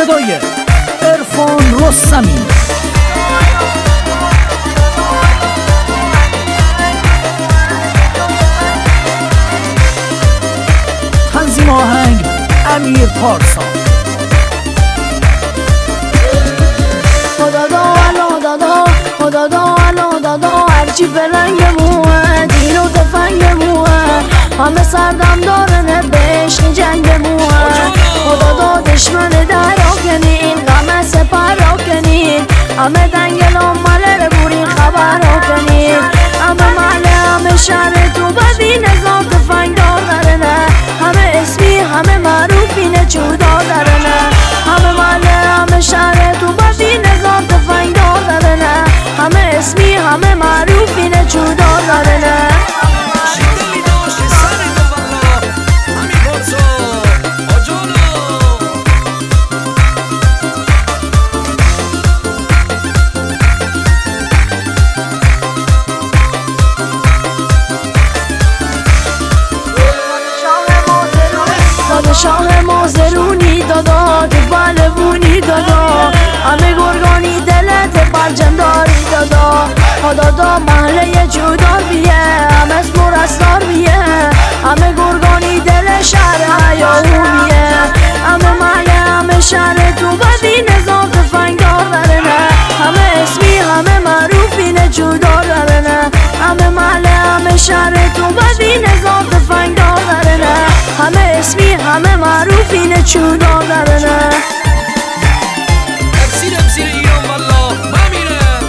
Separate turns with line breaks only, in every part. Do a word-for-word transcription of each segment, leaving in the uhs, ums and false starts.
صدای عرفان رستمی. تنظیم آهنگ امیر پارسا.
خدا دا الا دادا خدا دا الا دادا هرچی پلنگمونه دین و تفنگمونه همه سردم دارنه بشق جنگمونه خدا دا دشمن در آکنین غم سپر آکنین همه دنگلان مله بورین خبر آکنین همه مله همه شهر تو بدی نظام تفنگ دارنه همه اسمی همه معروفینه چودا دارنه همه مله همه شهر تو بدی نظام تفنگ دارنه همه اسمی همه معروفینه چودا دارنه شاه مازرونی دادا تو بالبونی دادا همه گرگانی دلت برجنداری دادا خدا دا محله جودار بیه همه اسم و رستار بیه همه گرگانی دل شهر حیاهونیه همه محله همه شهر تو بدی نظام تفنگ دار دارنه همه اسمی همه معروفینه جودار دارنه همه محله همه شهر تو بدی نظام تفنگ دار دارنه همه اسمی همه معروفینه چودا دارنه
امسیر امسیر ایران والله بمیرم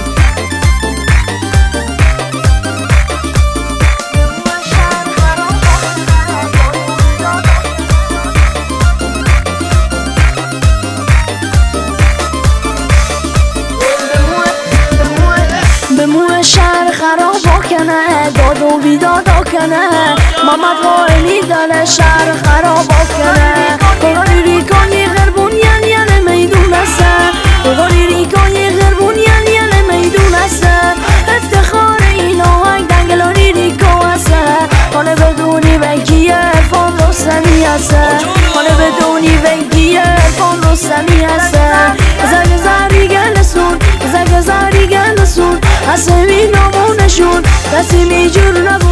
به موه شهر خراب کنه داد و بیداد کنه محمد قائلی دل شهر خراب کنه قراری ریکانی غربون یعنی یعنی میدون است قراری ریکانی غربون یعنی یعنی میدون است افتخار این آهنگ دنگلانی ریکو است حالا بدونی وکیه عرفان رستمی است حالا بدونی وکیه عرفان رستمی است زگ زری گلسون زگ زری گلسون حسمی نامونشون کسی میجور نبود